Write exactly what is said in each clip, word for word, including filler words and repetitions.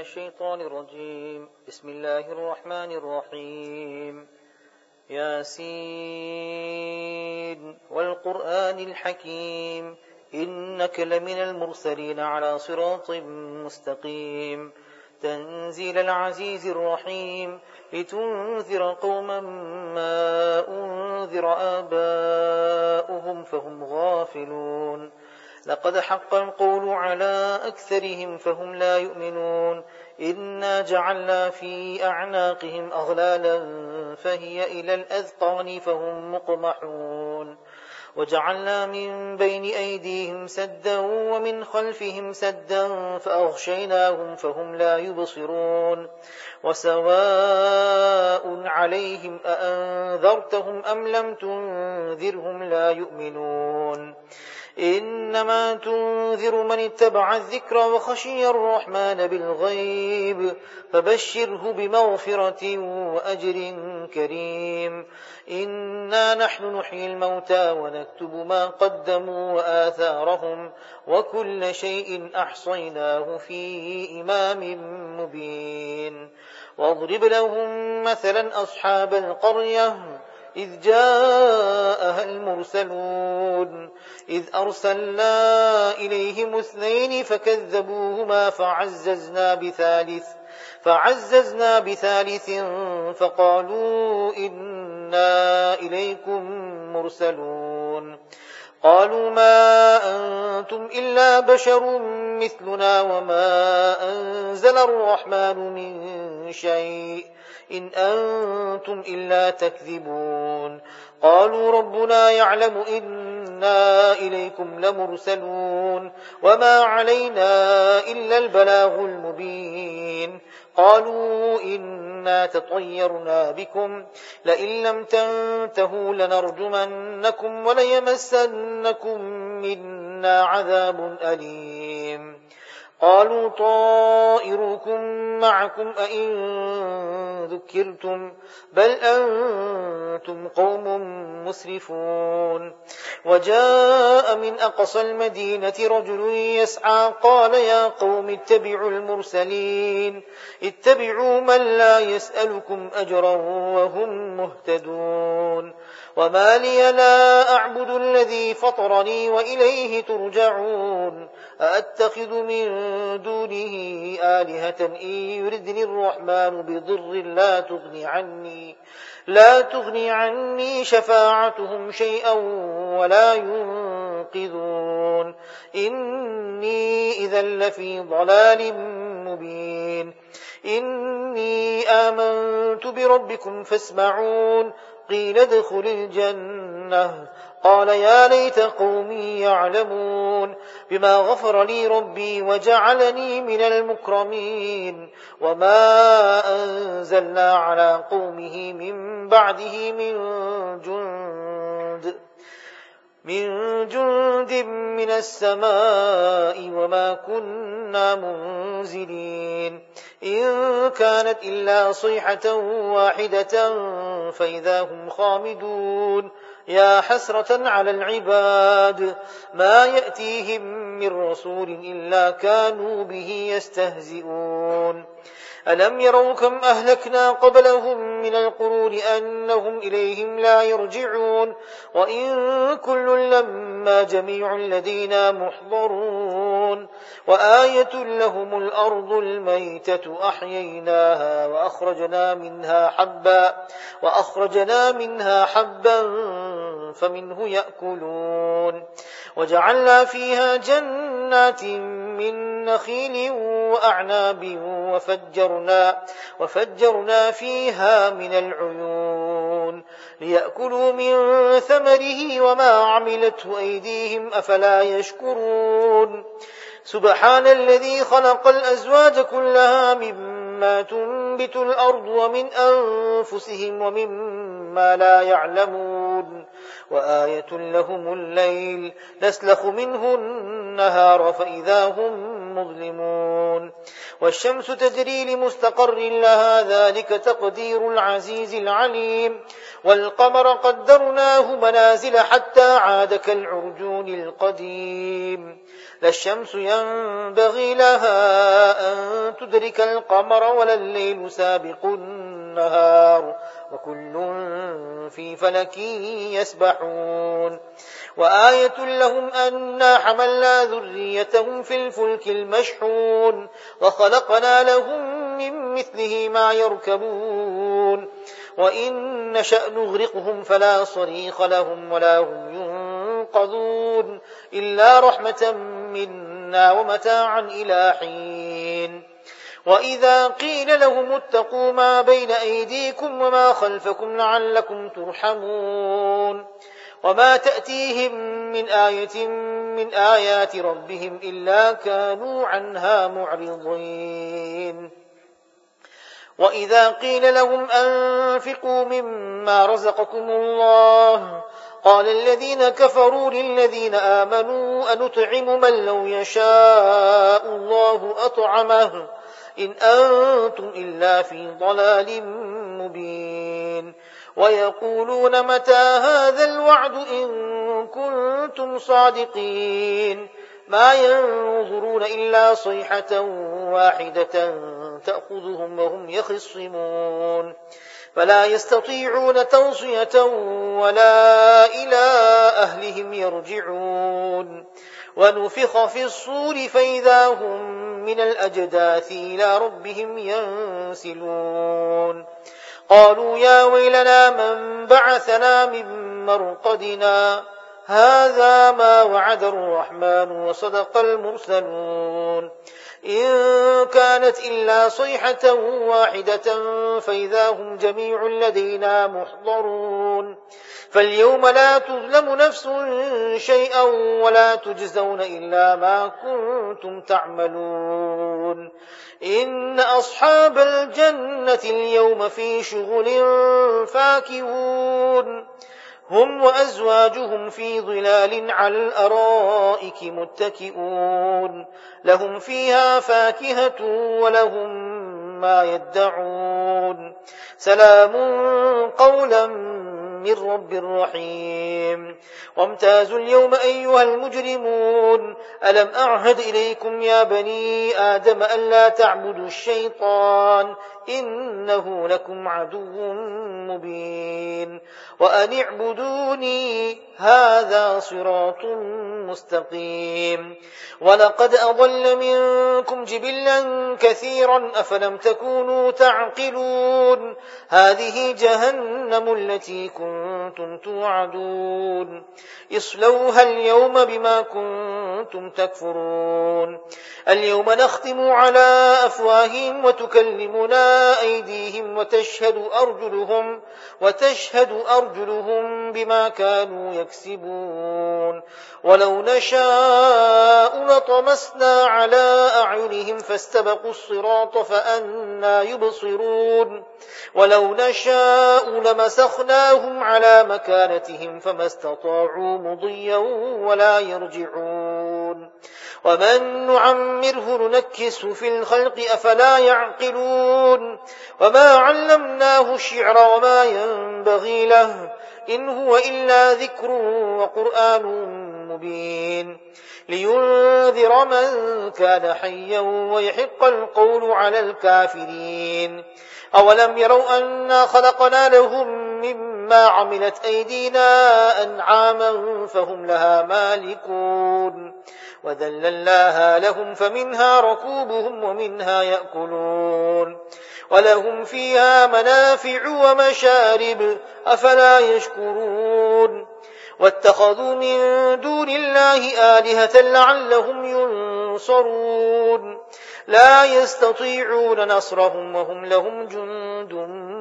الشيطان الرجيم. بسم الله الرحمن الرحيم. ياسين والقرآن الحكيم إنك لمن المرسلين على صراط مستقيم تنزيل العزيز الرحيم لتنذر قوما ما أنذر آباؤهم فهم غافلون لقد حق القول على أكثرهم فهم لا يؤمنون إنا جعلنا في أعناقهم أغلالا فهي إلى الأذقان فهم مقمحون وجعلنا من بين أيديهم سدا ومن خلفهم سدا فأغشيناهم فهم لا يبصرون وسواء عليهم أأنذرتهم أم لم تنذرهم لا يؤمنون إنما تنذر من اتبع الذكر وخشي الرحمن بالغيب فبشره بمغفرة وأجر كريم إنا نحن نحيي الموتى ونكتب ما قدموا وآثارهم وكل شيء أحصيناه في إمام مبين واضرب لهم مثلا أصحاب القرية إذ جاءها المرسلون إذ أرسلنا إليهم اثنين فكذبوهما فعززنا بثالث فعززنا بثالث فقالوا إنا إليكم مرسلون قالوا ما أنتم إلا بشر مثلنا وما أنزل الرحمن من شيء إن أنتم إلا تكذبون قالوا ربنا يعلم إنا إليكم لمرسلون وما علينا إلا البلاغ المبين قالوا إنا تطيرنا بكم لئن لم تنتهوا لنرجمنكم وليمسنكم منا عذاب أليم قالوا طائركم معكم أئن ذكرتم بل أنتم قوم مسرفون وجاء من أقصى المدينة رجل يسعى قال يا قوم اتبعوا المرسلين اتبعوا من لا يسألكم أجرا وهم مهتدون وما لي لا أعبد الذي فطرني وإليه ترجعون أأتخذ من دونه آلهة إن يردني الرحمن بضر لا تغني عني لا تغني عني شفاعتهم شيئا ولا ينقذون إني إذا لفي ضلال مبين إني آمنت بربكم فاسمعون قيل ادخل الجنة قال يا ليت قومي يعلمون بما غفر لي ربي وجعلني من المكرمين وما أنزلنا على قومه من بعده من جند من جند من السماء وما كنا منزلين إن كانت إلا صيحة واحدة فإذا هم خامدون يا حسرة على العباد ما يأتيهم من رسول إلا كانوا به يستهزئون ألم يروا كم أهلكنا قبلهم من القرون أنهم إليهم لا يرجعون وإن كل لما جميع لدينا محضرون وآية لهم الأرض الميتة أحييناها وأخرجنا منها حبا وأخرجنا منها حبا فمنه يأكلون وجعلنا فيها جنات من نخيل وأعناب وفجرنا, وفجرنا فيها من العيون ليأكلوا من ثمره وما عملته أيديهم أفلا يشكرون سبحان الذي خلق الأزواج كلها مما تنبت الأرض ومن أنفسهم ومما لا يعلمون وآية لهم الليل نسلخ منه النهار فإذا هم مظلمون والشمس تجري لمستقر لها ذلك تقدير العزيز العليم والقمر قدرناه منازل حتى عاد كالعرجون القديم لا الشمس ينبغي لها أن تدرك القمر ولا الليل سابق النهار وكل في فلك يسبحون وآية لهم أنا حملنا ذريتهم في الفلك المشحون وخلقنا لهم من مثله ما يركبون وإن نشأ نغرقهم فلا صريخ لهم ولا هم ينقذون إلا رحمة منا ومتاعا إلى حين وإذا قيل لهم اتقوا ما بين أيديكم وما خلفكم لعلكم ترحمون وما تأتيهم من آية من آيات ربهم إلا كانوا عنها معرضين وإذا قيل لهم أنفقوا مما رزقكم الله قال الذين كفروا للذين آمنوا أنطعم من لو يشاء الله أطعمه إن أنتم إلا في ضلال مبين ويقولون متى هذا الوعد إن كنتم صادقين ما ينظرون إلا صيحة واحدة تأخذهم وهم يخصمون فلا يستطيعون توصية ولا إلى أهلهم يرجعون ونفخ في الصور فإذا هم من الأجداث إلى ربهم ينسلون قالوا يا ويلنا من بعثنا من مرقدنا هذا ما وعد الرحمن وصدق المرسلون إن كانت إلا صيحة واحدة فإذا هم جميع لدينا محضرون فاليوم لا تظلم نفس شيئا ولا تجزون إلا ما كنتم تعملون إن أصحاب الجنة اليوم في شغل فاكهون هم وأزواجهم في ظلال على الأرائك متكئون لهم فيها فاكهة ولهم ما يدعون سلام قولا من رب رحيم وامتازوا اليوم أيها المجرمون ألم أعهد إليكم يا بني آدم ألا تعبدوا الشيطان إنه لكم عدو مبين وأن اعبدوني هذا صراط مستقيم ولقد أضل منكم جبلا كثيرا أفلم تكونوا تعقلون هذه جهنم التي كنتم توعدون اصلوها اليوم بما كنتم تكفرون اليوم نختم على أفواههم وتكلمنا أيديهم وتشهد أرجلهم وتشهد أرجلهم بما كانوا يكسبون ولو نشاء لطمسنا على أعينهم فاستبقوا الصراط فأنى يبصرون ولو نشاء لمسخناهم على مكانتهم فما استطاعوا مضيا ولا يرجعون ومن نعمره ننكسه في الخلق أفلا يعقلون وما علمناه الشعر وما ينبغي له إن هو إلا ذكر وقرآن مبين لينذر من كان حيا ويحق القول على الكافرين أولم يروا أنا خلقنا لهم مما عملت أيدينا أنعاما فهم لها مالكون وذللناها لهم فمنها ركوبهم ومنها يأكلون ولهم فيها منافع ومشارب أفلا يشكرون واتخذوا من دون الله آلهة لعلهم ينصرون لا يستطيعون نصرهم وهم لهم جند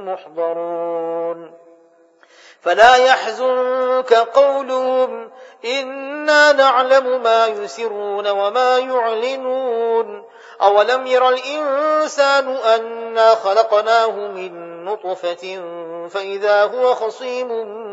محضرون فلا يحزنك قولهم إنا نعلم ما يسرون وما يعلنون أولم ير الإنسان أنا خلقناه من نطفة فإذا هو خصيم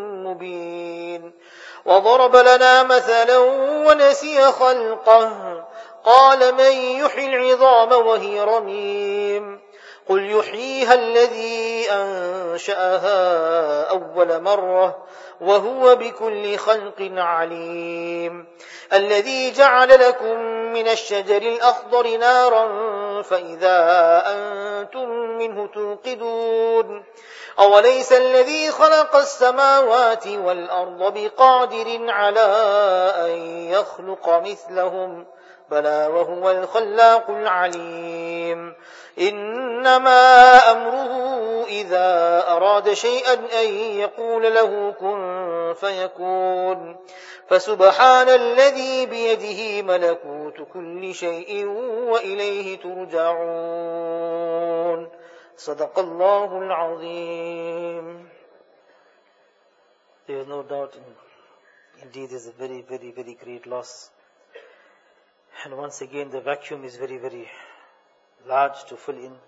مبين وضرب لنا مثلا ونسي خلقه قال من يحيي العظام وهي رميم قل يحييها الذي أنشأها أول مرة وهو بكل خلق عليم الذي جعل لكم من الشجر الأخضر نارا فإذا أنتم منه توقدون أوليس الذي خلق السماوات والأرض بقادر على أن يخلق مثلهم بلى وهو الخلاق العليم إنما أمره إذا أراد شيئا أن يقول له كن فيكون فسبحان الذي بيده ملكوت كل شيء وإليه ترجعون صدق الله العظيم. There is no doubt in, indeed this is a very very very great loss, and once again the vacuum is very very large to fill in.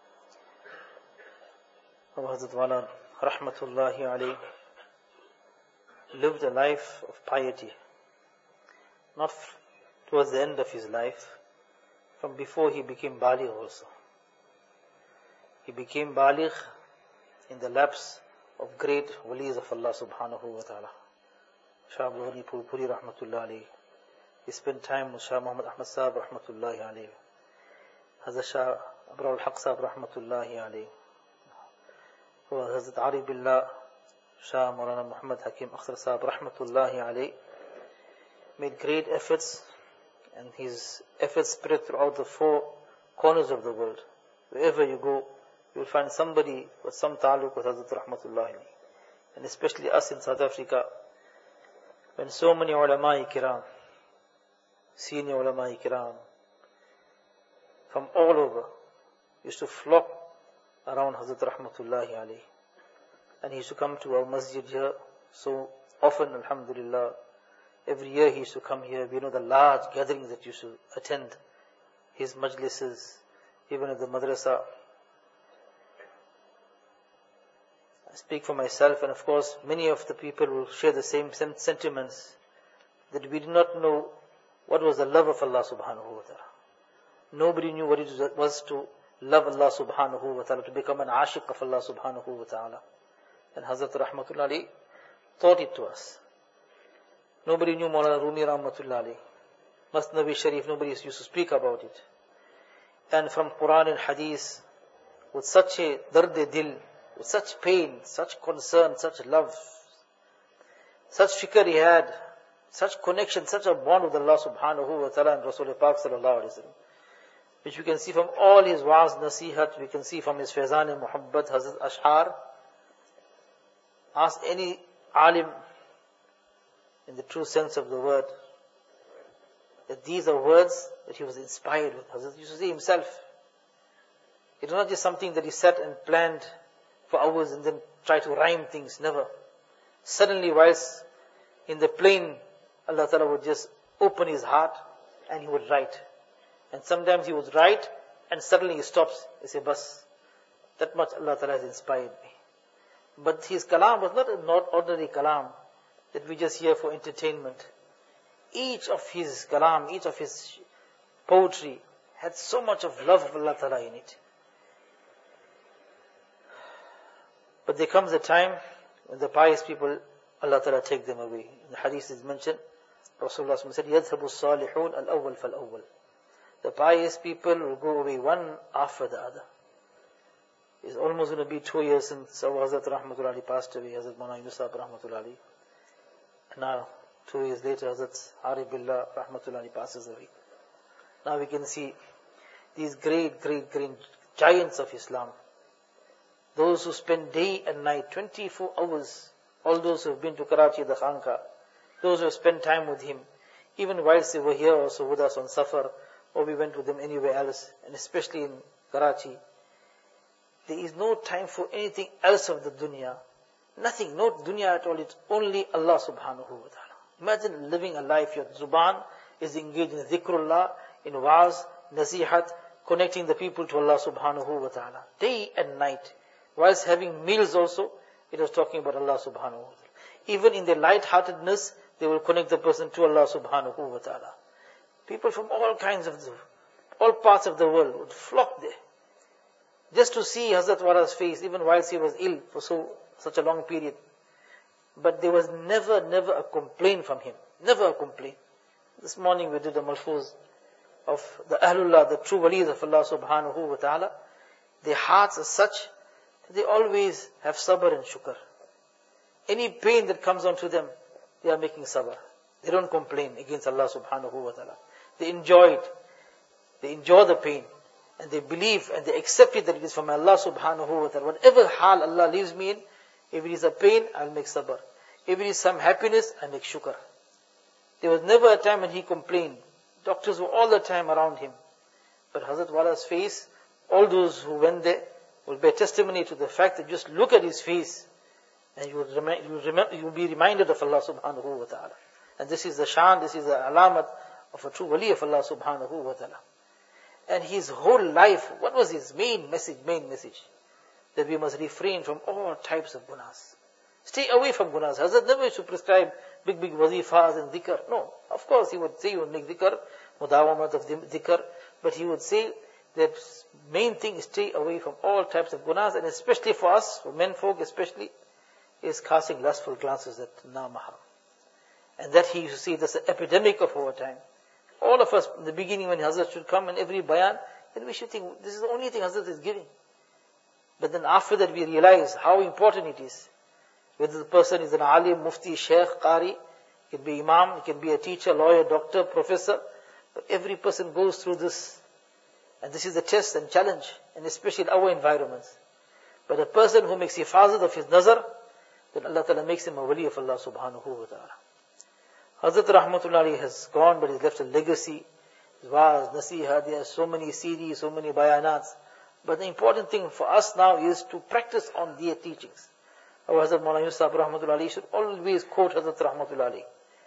Hazrat Wala rahmatullahi alayhi lived a life of piety, not f- towards the end of his life, from before he became baligh also. He became baligh in the laps of great walis of Allah subhanahu wa ta'ala. Shah Abdul Ghani Puri rahmatullahi alayhi. He spent time with Shah Muhammad Ahmad Sahib rahmatullahi alayhi. Hazrat Shah Abrar al-Haq Sahib rahmatullahi alayhi. Hazrat Arif Billah Shah Maulana Muhammad Hakim Akhtar Sahib rahmatullahi alayhi made great efforts, and his efforts spread throughout the four corners of the world. Wherever you go, you will find somebody with some ta'alluq with Hazrat rahmatullahi alayhi. And especially us in South Africa, when so many ulama-i kiram, senior ulama-i kiram, from all over, used to flock around Hazrat rahmatullahi alayhi. And he used to come to our masjid here so often, alhamdulillah. Every year he used to come here. We know the large gatherings that he used to attend, his majlises, even at the madrasa. I speak for myself, and of course many of the people will share the same sentiments, that we did not know what was the love of Allah subhanahu wa ta'ala. Nobody knew what it was to love Allah subhanahu wa ta'ala, to become an ashiq of Allah subhanahu wa ta'ala. And Hazrat rahmatullahi alayhi taught it to us. Nobody knew Maulana Rumi rahmatullahi alayhi. Masnavi Sharif, nobody used to speak about it. And from Quran and Hadith, with such a dard-e-dil, with such pain, such concern, such love, such fikr he had, such connection, such a bond with Allah subhanahu wa ta'ala and Rasul Pak sallallahu alayhi wa sallam, which we can see from all his wa'az, nasihat, we can see from his Faizan and Muhabbat, Hazrat Ash'ar. Ask any alim in the true sense of the word, that these are words that he was inspired with. Hazrat used to say himself, it was not just something that he sat and planned for hours and then tried to rhyme things, never. Suddenly, whilst in the plane, Allah Ta'ala would just open his heart and he would write. And sometimes he would write and suddenly he stops. He says, bas, that much Allah Ta'ala has inspired me. But his kalam was not an ordinary kalam that we just hear for entertainment. Each of his kalam, each of his poetry had so much of love of Allah Ta'ala in it. But there comes a time when the pious people, Allah Ta'ala take them away. In the hadith is mentioned, Rasulullah said, يَذْهَبُ الصَّالِحُونَ الْأَوَّلْ فَالْأَوَّلْ. The pious people will go away one after the other. It's almost going to be two years since our Hazrat Rahmatullahi passed away, Hazrat Maulana Yunus Sahib Rahmatullahi. And now, two years later, Hazrat Arif Billah Rahmatullahi passes away. Now we can see these great, great, great giants of Islam. Those who spend day and night, twenty-four hours, all those who have been to Karachi, the Khanka, those who have spent time with him, even whilst they were here also with us on Safar, or we went with them anywhere else, and especially in Karachi, there is no time for anything else of the dunya. Nothing, no dunya at all. It's only Allah subhanahu wa ta'ala. Imagine living a life, your zuban is engaged in dhikrullah, in wa'az, nasihat, connecting the people to Allah subhanahu wa ta'ala. Day and night. Whilst having meals also, it was talking about Allah subhanahu wa ta'ala. Even in their light-heartedness, they will connect the person to Allah subhanahu wa ta'ala. People from all kinds of, the, all parts of the world would flock there. just to see Hazrat Wala's face, even whilst he was ill for so such a long period. But there was never, never a complaint from him. Never a complaint. This morning we did a malfuz of the Ahlullah, the true walis of Allah subhanahu wa ta'ala. Their hearts are such that they always have sabr and shukr. Any pain that comes onto them, they are making sabr. They don't complain against Allah subhanahu wa ta'ala. They enjoy it. They enjoy the pain. And they believe and they accept it that it is from Allah subhanahu wa ta'ala. Whatever hal Allah leaves me in, if it is a pain, I'll make sabr. If it is some happiness, I make shukr. There was never a time when he complained. Doctors were all the time around him. But Hazrat Wala's face, all those who went there will bear testimony to the fact that just look at his face and you will, remi- you will, remember, you will be reminded of Allah subhanahu wa ta'ala. And this is the shan, this is the alamat of a true wali of Allah subhanahu wa ta'ala. And his whole life, what was his main message, main message? That we must refrain from all types of gunas. Stay away from gunas. Hazrat never used to prescribe big, big wazifas and dhikr. No, of course he would say he would make dhikr, mudawamat of dhikr, but he would say that main thing is stay away from all types of gunas, and especially for us, for men folk especially, is casting lustful glances at na-mahram. And that he used to see that's an epidemic of our time. All of us, in the beginning when Hazrat should come and every bayan, then we should think, this is the only thing Hazrat is giving. But then after that we realize how important it is. Whether the person is an alim, mufti, sheikh, qari, it can be imam, it can be a teacher, lawyer, doctor, professor. But every person goes through this. And this is the test and challenge, and especially in our environments. But a person who makes hifazat of his nazar, then Allah Ta'ala makes him a wali of Allah subhanahu wa ta'ala. Hazrat Rahmatullahi has gone, but he's left a legacy. Waz, nasiha, there are so many C Ds, so many bayanats. But the important thing for us now is to practice on their teachings. Our Hazrat Maulana Yusuf Rahmatullahi should always quote Hazrat Rahmatullahi.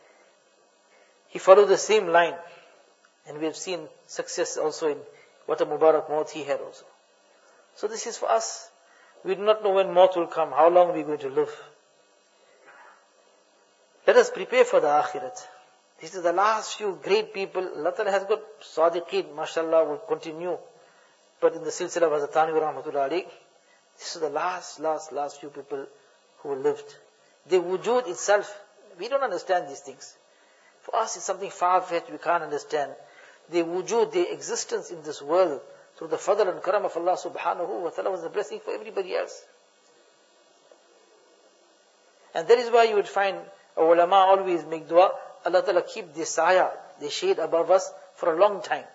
He followed the same line. And we have seen success also in what a Mubarak Maut he had also. So this is for us. We do not know when Maut will come, how long we are going to live. Let us prepare for the Akhirat. This is the last few great people. Allah Ta'ala has got Sadiqeen, mashallah, will continue. But in the silsila of Hazrat Thanwi Rahmatullahi, this is the last, last, last few people who lived. The wujud itself, we don't understand these things. For us it's something far-fetched, we can't understand. The wujud, the existence in this world, through the fadl and karam of Allah subhanahu wa ta'ala was a blessing for everybody else. And that is why you would find our ulama always make dua, Allah Ta'ala keep the saya, the shade above us for a long time.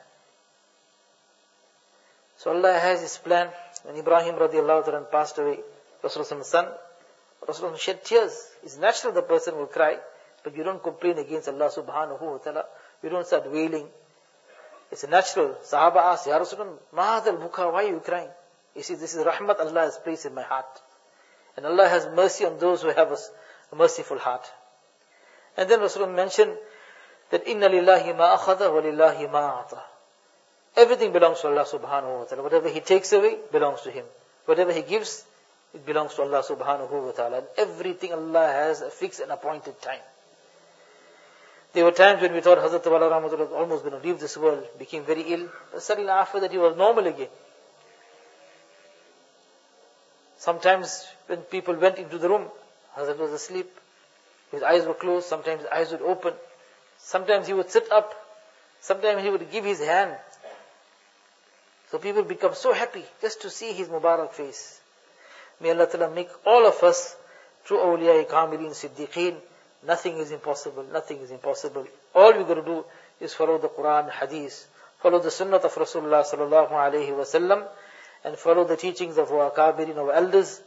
So Allah has His plan. When Ibrahim radiallahu ta'ala passed away, Rasulullah's son, Rasulullah shed tears. It's natural the person will cry, but you don't complain against Allah subhanahu wa ta'ala. You don't start wailing. It's natural. Sahaba asked, Ya Rasulullah, ma hadal buka, why are you crying? You see, this is rahmat Allah has placed in my heart. And Allah has mercy on those who have a merciful heart. And then Rasulullah mentioned that inna lillahi ma akhadha wa lillahi ma ata. Everything belongs to Allah subhanahu wa ta'ala. Whatever He takes away belongs to Him. Whatever He gives, it belongs to Allah subhanahu wa ta'ala. And everything Allah has a fixed and appointed time. There were times when we thought Hazrat Wala Rahmatullah was almost going to leave this world, became very ill. But suddenly after that he was normal again. Sometimes when people went into the room, Hazrat was asleep. His eyes were closed. Sometimes his eyes would open. Sometimes he would sit up. Sometimes he would give his hand. So people become so happy just to see his Mubarak face. May Allah Ta'ala make all of us true awliya, kamilin, siddiqeen. Nothing is impossible. Nothing is impossible. All we got to do is follow the Quran, Hadith, follow the Sunnah of Rasulullah sallallahu alaihi wasallam, and follow the teachings of our akabirin, our elders.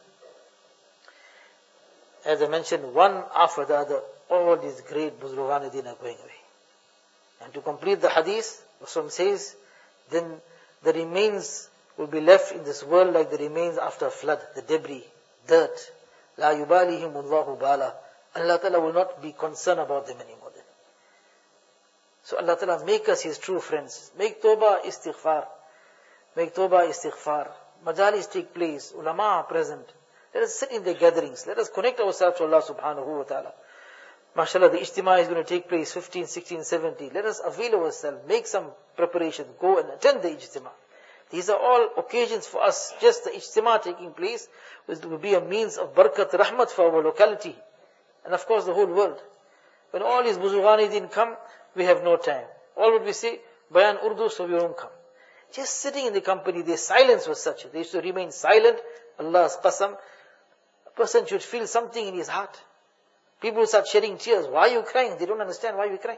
As I mentioned, one after the other, all these great Buzrughan Deen are going away. And to complete the Hadith, Rasul says, then the remains will be left in this world like the remains after a flood, the debris, dirt. La yubalihim Allahu bala. Allah Ta'ala will not be concerned about them anymore then. So Allah Ta'ala make us His true friends. Make tawbah istighfar. Make tawbah istighfar. Majalis take place. Ulama are present. Let us sit in the gatherings. Let us connect ourselves to Allah subhanahu wa ta'ala. MashaAllah, the Ijtima is going to take place fifteen, sixteen, seventeen. Let us avail ourselves. Make some preparation. Go and attend the Ijtima. These are all occasions for us. Just the ijtima taking place will be a means of barakat, rahmat for our locality. And of course the whole world. When all these Buzughani didn't come, we have no time. All what we say, Bayan Urdu, so we won't come. Just sitting in the company, their silence was such. They used to remain silent. Allah's qasam. A person should feel something in his heart. People start shedding tears. Why are you crying? They don't understand why we cry.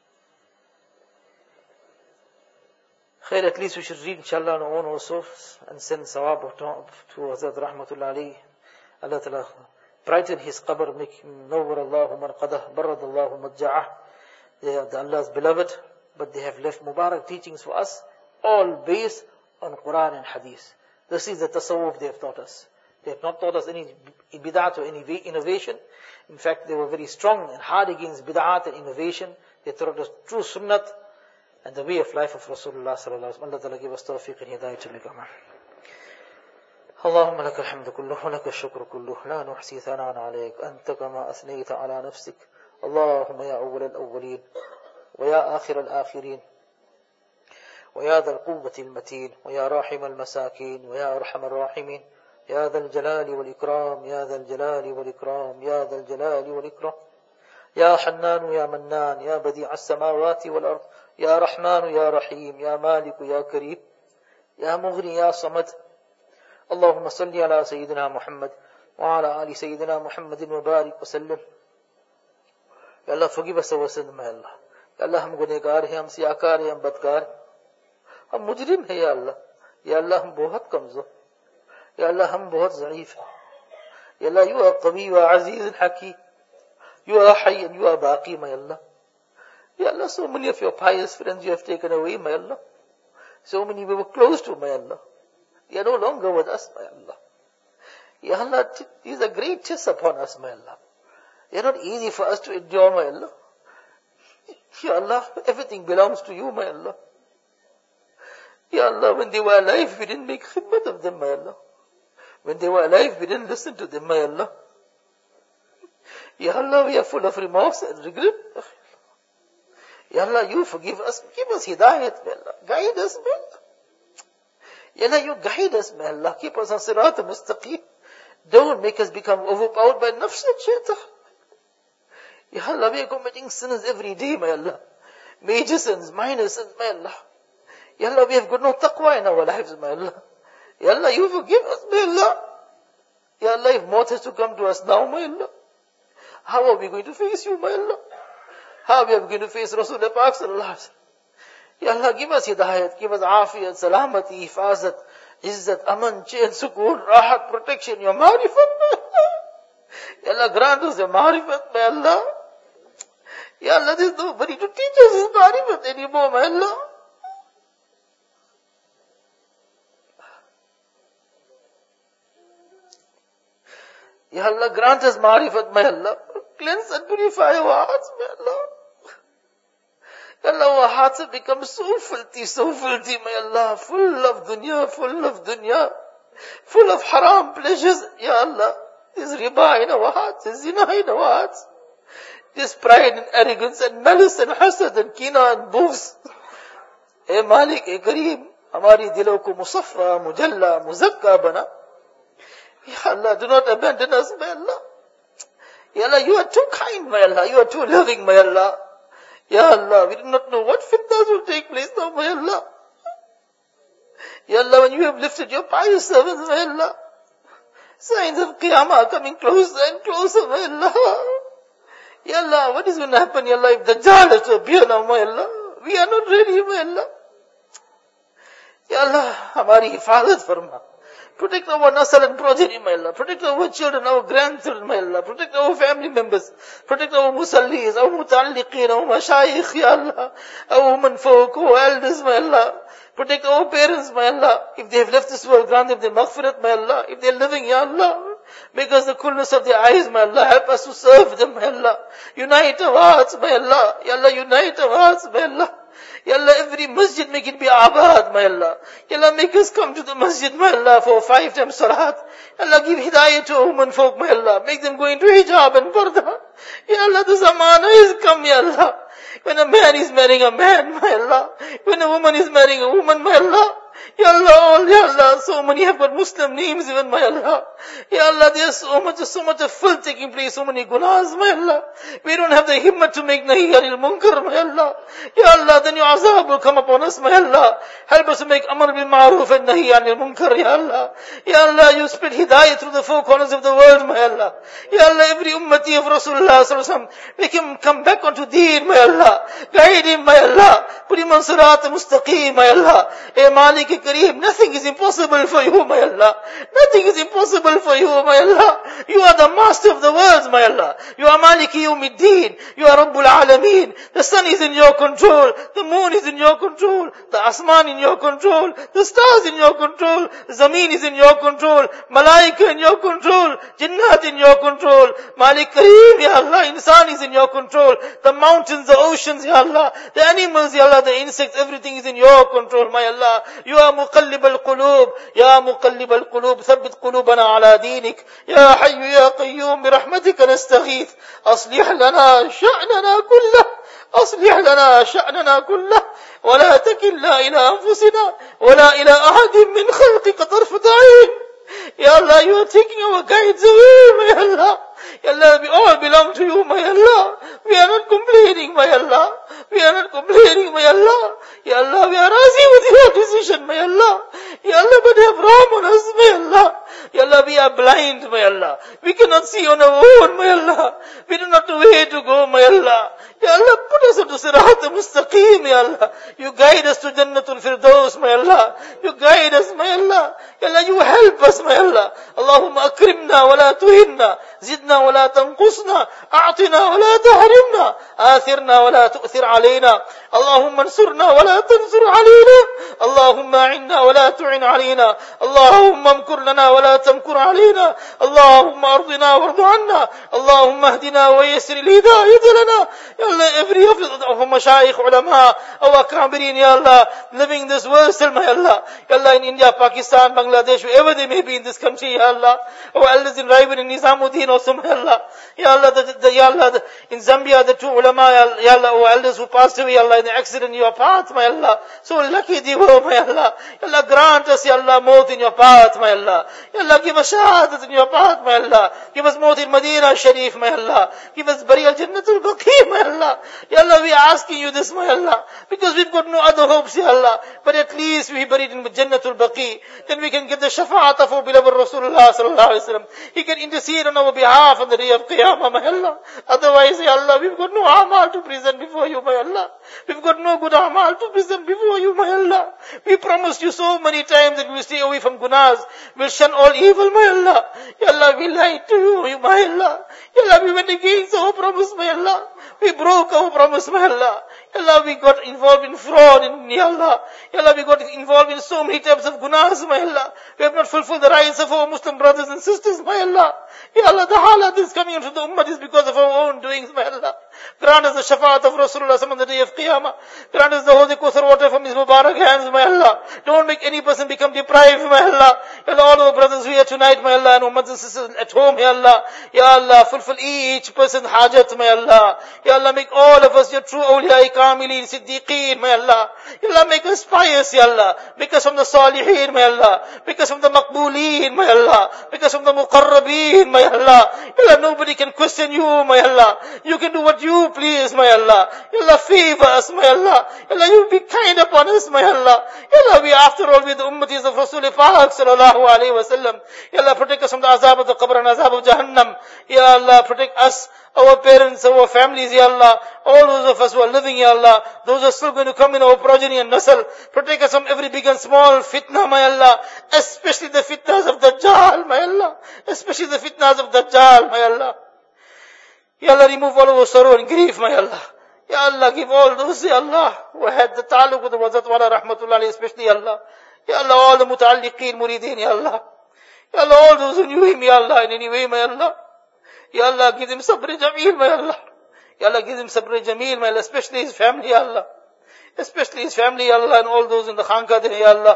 Khair, at least we should read inshallah on our own also and send sawab to, to Hazrat Rahmatullah alayhi. Allah Ta'ala brighten his qabr, make him nawwar Allahu man qadah, barad Allahu madja'ah. They are Allah's beloved, but they have left Mubarak teachings for us, all based on Quran and Hadith. This is the tasawwuf they have taught us. They have not taught us any bid'at or any innovation. In fact, they were very strong and hard against bid'at and innovation. They taught us true sunnat and the way of life of Rasulullah sallallahu alaihi wasallam. Allah Ta'ala give us tawfiq and hidayah to make amal. اللهم لك الحمد كله ولك الشكر كله لا نحصي ثناء عليك أنت كما أثنيت على نفسك اللهم يا أول الأولين ويا آخر الآخرين ويا ذا القوة المتين ويا راحم المساكين ويا أرحم الراحمين يا ذا الجلال والإكرام يا ذا الجلال والإكرام يا ذا الجلال والإكرام يا حنان يا منان يا بديع السماوات والأرض يا رحمن يا رحيم يا مالك يا كريم يا مغني يا صمد اللهم صل على سيدنا محمد وعلى آل سيدنا محمد وبارك وسلم. Ya Allah, forgive us our sins, my Allah. Ya Allah, हम गुनहगार हैं, हम सियाकार हैं, हम बदकार हैं, हम मुजरिम हैं, या अल्लाह. या अल्लाह, हम बहुत कमजोर. या अल्लाह, हम बहुत ज़ईफ हैं. Ya Allah, you are Qawi, you are Aziz and Hakim. You are Hayy and you are Baqi, my Allah. Ya Allah, so many of your pious friends you have taken away, my Allah. So many we were close to, my Allah. You are no longer with us, my Allah. Ya Allah, these are great tests upon us, my Allah. They are not easy for us to endure, my Allah. Ya Allah, everything belongs to you, my Allah. Ya Allah, when they were alive, we didn't make khidmat of them, my Allah. When they were alive, we didn't listen to them, my Allah. Ya Allah, we are full of remorse and regret. Ya Allah, you forgive us, give us hidayat, my Allah. Guide us, my Allah. Ya Allah, you guide us, may Allah. Keep us on sirat al-mustaqim. Don't make us become overpowered by nafs and shaitan. Ya Allah, we are committing sins every day, my Allah. Major sins, minor sins, my Allah. Ya Allah, we have got no taqwa in our lives, my Allah. Ya Allah, you forgive us, my Allah. Ya Allah, if maut has to come to us now, my Allah, how are we going to face you, my Allah? How are we going to face Rasulullah Pak sallallahu alaihi wasallam? Ya Allah, give us hidayat, give us afiyat, salamati, hifazat, izzat, aman, chain, sukoon, rahat, protection, your marifat, my Allah. Ya Allah, grant us your marifat, my Allah. Ya Allah, there is nobody to teach us his marifat anymore, my Allah. Ya Allah, grant us marifat, my Allah. Cleanse and purify our hearts, my Allah. Ya Allah, our hearts have become so filthy, so filthy, my Allah. Full of dunya, full of dunya. Full of haram pleasures, Ya Allah. There's riba in our hearts, there's zina in our hearts. There's pride and arrogance and malice and hasad and kina and bughz. Hey Malik, hey Kareem, hamari dilon ko musaffa, mujalla, muzakka bana. Ya Allah, do not abandon us, my Allah. Ya Allah, you are too kind, my Allah. You are too loving, my Allah. Ya Allah, we do not know what fitnas will take place now, my Allah. Ya Allah, when you have lifted your pious servants, my Allah, signs of Qiyamah are coming closer and closer, my Allah. Ya Allah, what is going to happen, Ya Allah, if Dajjal has to appear now, my Allah? We are not ready, my Allah. Ya Allah, hamari hifazat farma. Protect our nasal and progeny, my Allah. Protect our children, our grandchildren, my Allah. Protect our family members. Protect our musallis, our mutalliqeen, our mashayikh, Ya Allah. Our women folk, our elders, my Allah. Protect our parents, my Allah. If they have left this world, grant them the maghfirat, my Allah. If they are living, Ya Allah, make us the coolness of their eyes, my Allah. Help us to serve them, my Allah. Unite our hearts, my Allah. Ya Allah, unite our hearts, my Allah. Ya Allah, every masjid make it be abad, my Allah. Ya Allah, make us come to the masjid, my Allah, for five times salat. Ya Allah, give hidayah to women folk, my Allah. Make them go into hijab and parda. Ya Allah, the zamana is come, Ya Allah. When a man is marrying a man, my Allah. When a woman is marrying a woman, my Allah. Ya Allah, Ya Allah, so many have got Muslim names even, my Allah. Ya Allah, there's so much, so much of filth taking place, so many gunas, my Allah. We don't have the himmat to make nahi anil munkar, my Allah. Ya Allah, then your azab will come upon us, my Allah. Help us to make amr bil ma'roof and nahi anil munkar, Ya Allah. Ya Allah, you spread hidayah through the four corners of the world, my Allah. Ya Allah, every ummati of Rasulullah sallallahu alaihi wasallam, make him come back onto deen, my Allah. Guide him, my Allah. Put him on sirat mustaqim, my Allah. Hey Malik Kareem, nothing is impossible for you, my Allah. Nothing is impossible for you, my Allah. You are the master of the worlds, my Allah. You are Maliki Yawmiddin. You are Rabbul Alameen. The sun is in your control. The moon is in your control. The Asman in your control. The stars in your control. Zameen is in your control. Malaika in your control. Jinnat in your control. Malik Kareem, Ya Allah. Insan is in your control. The mountains, the oceans, Ya Allah. The animals, Ya Allah. The insects, everything is in your control, my Allah. You are مقلب القلوب يا مقلب القلوب ثبت قلوبنا على دينك يا حي يا قيوم برحمتك نستغيث أصلح لنا شأننا كله أصلح لنا شأننا كله ولا تكلنا إلى أنفسنا ولا إلى أحد من خلقك طرفة عين. Ya Allah, you are taking our guides away, my Allah. Ya Allah, we all belong to you, my Allah. We are not complaining, my Allah. We are not complaining, my Allah. Ya Allah, we are razi with your decision, my Allah. Ya Allah, but have rahm on us, my Allah. Ya Allah, we are blind, my Allah. We cannot see on our own, my Allah. We do not know where to go, my Allah. Ya Allah, put us onto sirat mustaqim, ya Allah. You guide us to Jannatul Firdaus, my Allah. You guide us, my Allah. Ya Allah, you help us, my Allah. Allahumma akrimna wa la tuhinna. زدنا ولا تنقصنا أعطنا ولا تحرمنا آثرنا ولا تؤثر علينا اللهم انصرنا ولا تنصر علينا اللهم أعنا ولا تعن علينا اللهم امكر لنا ولا تمكر علينا اللهم أرضنا وارض عنا اللهم اهدنا ويسر الهداية لنا Ya Allah, every of our mashayikh, ulama, our kabirin, Ya Allah, living this world still, my Allah. Ya Allah, in India, Pakistan, Bangladesh, wherever they may be in this country, Ya Allah. Our elders in Raibin and Nizamuddin also, my Allah. Ya Allah, the, the, Ya Allah, the, in Zambia, the two ulama, Ya Allah, our elders who passed away, Ya Allah, in the accident in your path, my Allah. So lucky they were, my Allah. Ya Allah, grant us, Ya Allah, maut in your path, my Allah. Ya Allah, give us shahadat in your path, my Allah. Give us maut in Medina Sharif, my Allah. Give us burial Jannatul Baqi, my Allah. Ya Allah, we are asking you this, my Allah, because we've got no other hopes, Ya Allah. But at least we buried in Jannatul Baqi. Then we can get the shafa'at of our beloved Rasulullah sallallahu alaihi wasallam. He can intercede on our behalf on the day of Qiyamah, my Allah. Otherwise, Ya Allah, we've got no amal to present before you, my Allah. We've got no good amal to present before you, my Allah. We promised you so many times that we'll stay away from gunas. We'll shun all evil, my Allah. Ya Allah, we lied to you, my Allah. Ya Allah, we went against our promise, my Allah. We broke our promise, my Allah. Ya Allah, we got involved in fraud, in Ya Allah. Ya Allah, we got involved in so many types of gunas, my Allah. We have not fulfilled the rights of our Muslim brothers and sisters, my Allah. Ya Allah, the halat is coming into the ummah is because of our own doings, my Allah. Grant us the shafa'at of Rasulullah on the day of Qiyamah. Grant us the holy Kawthar water from his Mubarak hands, my Allah. Don't make any person become deprived, my Allah. Ya Allah, all our brothers here tonight, my Allah, and our mothers and sisters at home, Ya Allah. Ya Allah, fulfill each person's hajat, my Allah. Ya Allah, make all of us your true awliya, kamilin, siddiqeen, my Allah. Ya Allah, make us pious, Ya Allah. Make us from the salihin, my Allah. Make us from the maqbooleen, my Allah. Make us from the muqarrabeen, my Allah. Ya Allah, nobody can question you, my Allah. You can do what you please, my Allah. Ya Allah, favor us, my Allah. Ya Allah, you be kind upon us, my Allah. Ya Allah, we after all we the ummatis of Rasul Pak sallallahu alayhi wa sallam. Ya Allah, protect us from the azab of the qabr and azab of Jahannam. Ya Allah, protect us, our parents, our families, Ya Allah. All those of us who are living, Ya Allah. Those are still going to come in our progeny and nasl. Protect us from every big and small fitna, my Allah. Especially the fitnas of Dajjal, my Allah. Especially the fitnas of Dajjal, my Allah. Ya Allah, remove all our sorrow and grief, my Allah. Ya Allah, give all those, Ya Allah, who had the ta'alluq with the Wazat Wala Rahmatullah, especially, Ya Allah. Ya Allah, all the muta'alliqeen, murideen, Ya Allah. Ya Allah, all those who knew him, Ya Allah, in any way, my Allah. Ya Allah, give him sabr jameel, my Allah. Ya Allah, give him sabr jameel, my Allah, especially his family, Ya Allah. Especially his family, Ya Allah, and all those in the khanqa there, Ya Allah.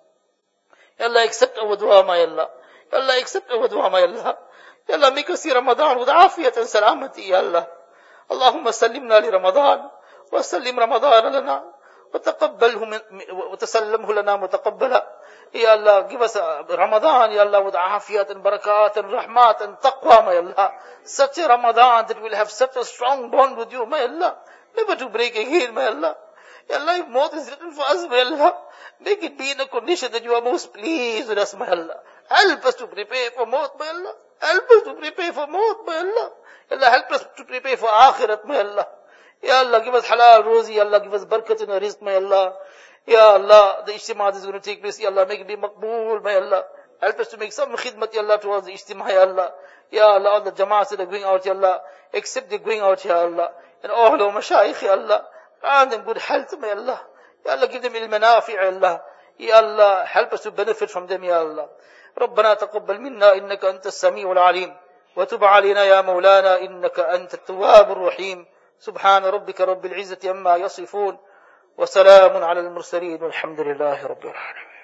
Ya Allah, accept our dua, my Allah. Ya Allah, accept our dua, my Allah. Ya Allah, make us see Ramadan with afiyat and salamati, Ya Allah. Allahumma sallimna li Ramadan, wa sallim Ramadan lana, وتقبله من وتسلمه لنا متقبلا. Ya Allah, give us Ramadan, Ya Allah, with afiyat and barakat and rahmat and taqwa, my Allah. Such a Ramadan that we'll have such a strong bond with you, my Allah. Never to break again, my Allah. Ya Allah, if maut is written for us, my Allah, make it be in a condition that you are most pleased with us, my Allah. Help us to prepare for maut, my Allah. Help us to prepare for maut, my Allah. Ya Allah, help us to prepare for akhirat, my Allah. Ya Allah, give us halal rozi, Ya Allah, give us barakat in our rizq, my Allah. Ya Allah, the ijtimā is going to take place, Ya Allah, make it be maqbool, my Allah. Help us to make some khidmat, Ya Allah, towards the ijtimā, Ya Allah. Ya Allah, all the jama'as that are going out, Ya Allah, accept the going out, Ya Allah. And all our mashayikh, Ya Allah, grant them good health, my Allah. Ya Allah, give them ilm nafi', Ya Allah. Ya Allah, help us to benefit from them, Ya Allah. ربنا تقبل منا إنك أنت السميع العليم وتب علينا يا مولانا إنك أنت التواب الرحيم. سبحان ربك رب العزة عما يصفون وسلام على المرسلين والحمد لله رب العالمين.